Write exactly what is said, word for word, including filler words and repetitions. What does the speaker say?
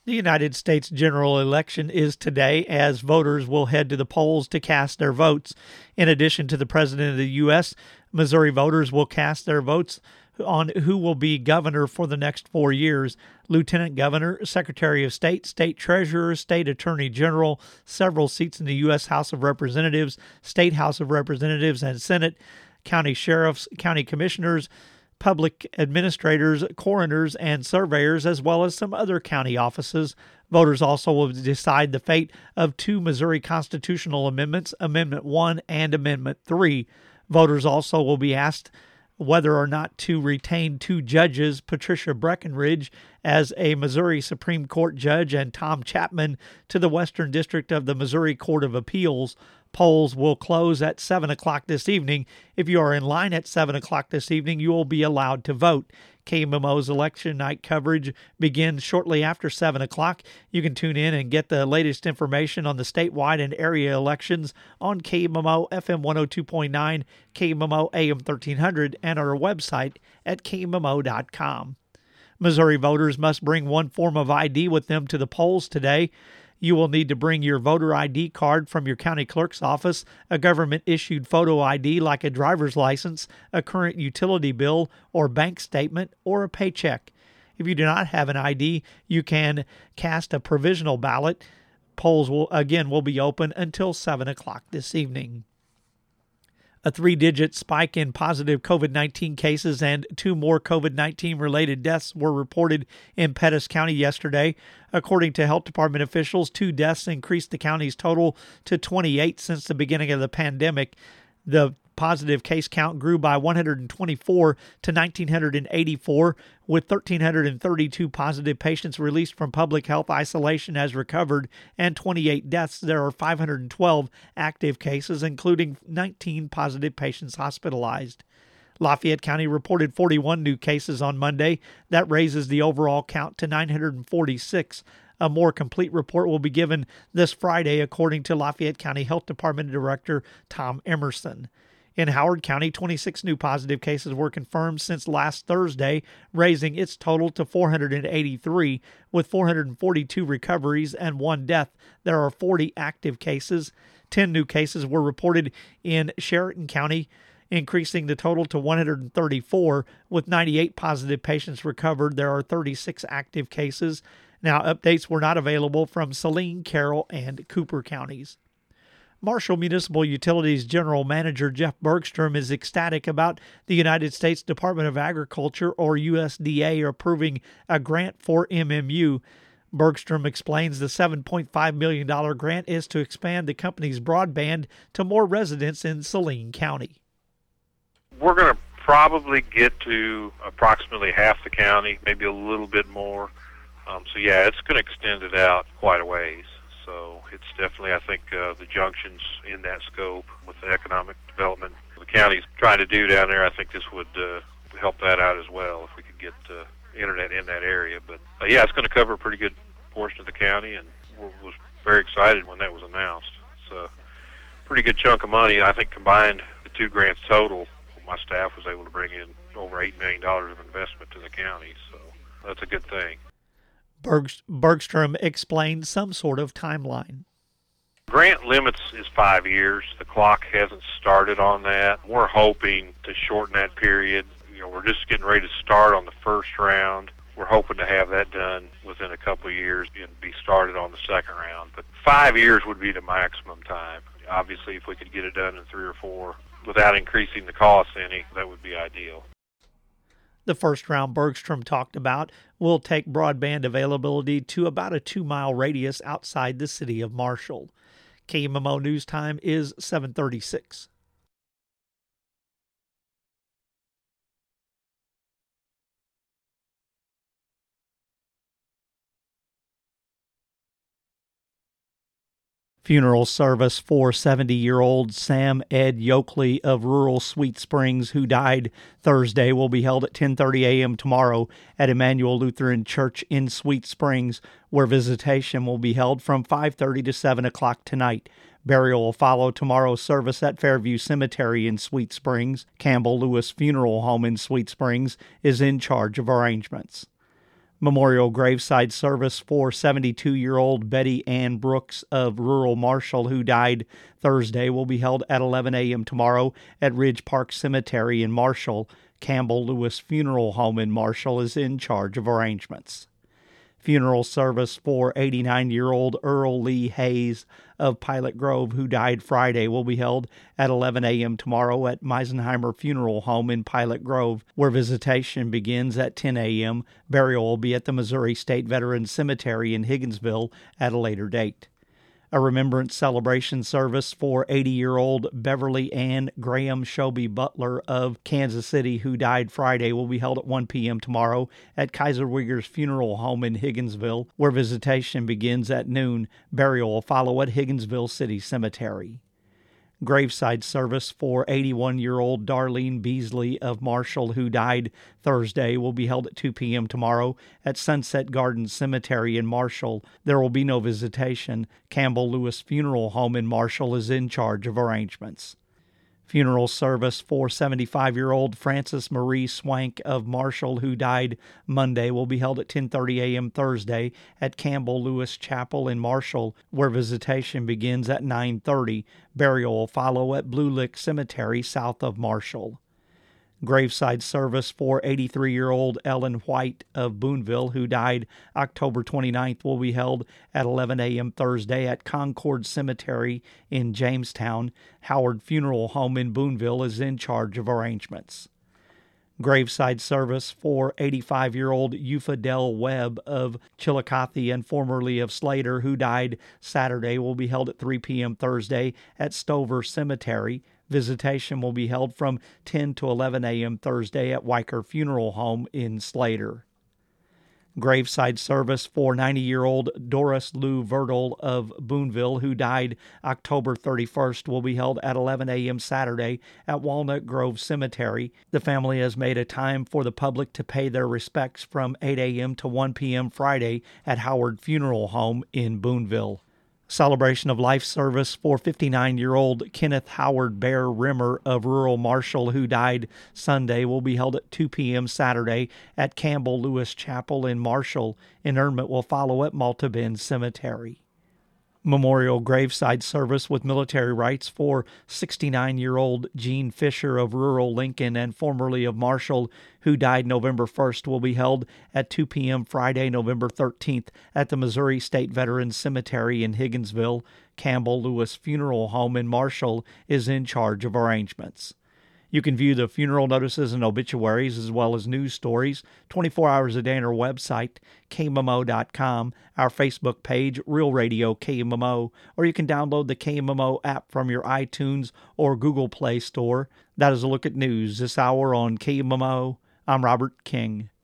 The United States general election is today, as voters will head to the polls to cast their votes. In addition to the President of the U S, Missouri voters will cast their votes on who will be governor for the next four years. Lieutenant Governor, Secretary of State, State Treasurer, State Attorney General, several seats in the U S House of Representatives, State House of Representatives, and Senate, county sheriffs, county commissioners, public administrators, coroners, and surveyors, as well as some other county offices. Voters also will decide the fate of two Missouri constitutional amendments, Amendment one and Amendment three. Voters also will be asked whether or not to retain two judges, Patricia Breckenridge as a Missouri Supreme Court judge and Tom Chapman to the Western District of the Missouri Court of Appeals. Polls will close at seven o'clock this evening. If you are in line at seven o'clock this evening, you will be allowed to vote. K M M O's election night coverage begins shortly after seven o'clock. You can tune in and get the latest information on the statewide and area elections on K M M O F M one oh two point nine, K M M O A M thirteen hundred, and our website at K M M O dot com. Missouri voters must bring one form of I D with them to the polls today. You will need to bring your voter I D card from your county clerk's office, a government-issued photo I D like a driver's license, a current utility bill or bank statement, or a paycheck. If you do not have an I D, you can cast a provisional ballot. Polls will again will be open until seven o'clock this evening. A three-digit spike in positive COVID nineteen cases and two more COVID nineteen related deaths were reported in Pettis County yesterday. According to health department officials, two deaths increased the county's total to twenty-eight since the beginning of the pandemic. The positive case count grew by one hundred twenty-four to one thousand nine hundred eighty-four, with one thousand three hundred thirty-two positive patients released from public health isolation as recovered, and twenty-eight deaths. There are five hundred twelve active cases, including nineteen positive patients hospitalized. Lafayette County reported forty-one new cases on Monday. That raises the overall count to nine hundred forty-six. A more complete report will be given this Friday, according to Lafayette County Health Department Director Tom Emerson. In Howard County, twenty-six new positive cases were confirmed since last Thursday, raising its total to four hundred eighty-three, with four hundred forty-two recoveries and one death. There are forty active cases. ten new cases were reported in Sheridan County, increasing the total to one hundred thirty-four. With ninety-eight positive patients recovered, there are thirty-six active cases. Now, updates were not available from Saline, Carroll, and Cooper counties. Marshall Municipal Utilities General Manager Jeff Bergstrom is ecstatic about the United States Department of Agriculture, or U S D A, approving a grant for M M U. Bergstrom explains the seven point five million dollars grant is to expand the company's broadband to more residents in Saline County. We're going to probably get to approximately half the county, maybe a little bit more. Um, so, yeah, it's going to extend it out quite a ways. So it's definitely, I think, uh, the junctions in that scope with the economic development the county's trying to do down there. I think this would uh, help that out as well if we could get uh, internet in that area. But, uh, yeah, it's going to cover a pretty good portion of the county, and we was very excited when that was announced. It's a pretty good chunk of money. I think combined the two grants total, my staff was able to bring in over eight million dollars of investment to the county. So that's a good thing. Berg- Bergstrom explained some sort of timeline. Grant limits is five years. The clock hasn't started on that. We're hoping to shorten that period. You know, we're just getting ready to start on the first round. We're hoping to have that done within a couple of years and be started on the second round. But five years would be the maximum time. Obviously, if we could get it done in three or four without increasing the cost any, that would be ideal. The first round Bergstrom talked about will take broadband availability to about a two-mile radius outside the city of Marshall. K M M O News Time is seven thirty-six. Funeral service for seventy-year-old Sam Ed Yoakley of rural Sweet Springs, who died Thursday, will be held at ten thirty a.m. tomorrow at Emmanuel Lutheran Church in Sweet Springs, where visitation will be held from five thirty to seven o'clock tonight. Burial will follow tomorrow's service at Fairview Cemetery in Sweet Springs. Campbell Lewis Funeral Home in Sweet Springs is in charge of arrangements. Memorial graveside service for seventy-two-year-old Betty Ann Brooks of rural Marshall, who died Thursday, will be held at eleven a.m. tomorrow at Ridge Park Cemetery in Marshall. Campbell Lewis Funeral Home in Marshall is in charge of arrangements. Funeral service for eighty-nine-year-old Earl Lee Hayes of Pilot Grove, who died Friday, will be held at eleven a.m. tomorrow at Meisenheimer Funeral Home in Pilot Grove, where visitation begins at ten a.m. Burial will be at the Missouri State Veterans Cemetery in Higginsville at a later date. A remembrance celebration service for eighty-year-old Beverly Ann Graham Shoby Butler of Kansas City, who died Friday, will be held at one p.m. tomorrow at Kaiser Wiggers Funeral Home in Higginsville, where visitation begins at noon. Burial will follow at Higginsville City Cemetery. Graveside service for eighty-one-year-old Darlene Beasley of Marshall, who died Thursday, will be held at two p.m. tomorrow at Sunset Gardens Cemetery in Marshall. There will be no visitation. Campbell Lewis Funeral Home in Marshall is in charge of arrangements. Funeral service for seventy-five-year-old Frances Marie Swank of Marshall, who died Monday, will be held at ten thirty a.m. Thursday at Campbell Lewis Chapel in Marshall, where visitation begins at nine thirty. Burial will follow at Blue Lick Cemetery south of Marshall. Graveside service for eighty-three-year-old Ellen White of Boonville, who died October twenty-ninth, will be held at eleven a.m. Thursday at Concord Cemetery in Jamestown. Howard Funeral Home in Boonville is in charge of arrangements. Graveside service for eighty-five-year-old Eupha Webb of Chillicothe and formerly of Slater, who died Saturday, will be held at three p.m. Thursday at Stover Cemetery. Visitation will be held from ten to eleven a.m. Thursday at Weicker Funeral Home in Slater. Graveside service for ninety-year-old Doris Lou Vertle of Boonville, who died October thirty-first, will be held at eleven a.m. Saturday at Walnut Grove Cemetery. The family has made a time for the public to pay their respects from eight a.m. to one p.m. Friday at Howard Funeral Home in Boonville. Celebration of life service for fifty-nine-year-old Kenneth Howard Bear Rimmer of rural Marshall, who died Sunday, will be held at two p.m. Saturday at Campbell Lewis Chapel in Marshall. Interment will follow at Malta Bend Cemetery. Memorial graveside service with military rites for sixty-nine-year-old Gene Fisher of rural Lincoln and formerly of Marshall, who died November first, will be held at two p.m. Friday, November thirteenth at the Missouri State Veterans Cemetery in Higginsville. Campbell Lewis Funeral Home in Marshall is in charge of arrangements. You can view the funeral notices and obituaries as well as news stories twenty-four hours a day on our website, K M M O dot com, our Facebook page, Real Radio K M M O, or you can download the K M M O app from your iTunes or Google Play Store. That is a look at news this hour on K M M O. I'm Robert King.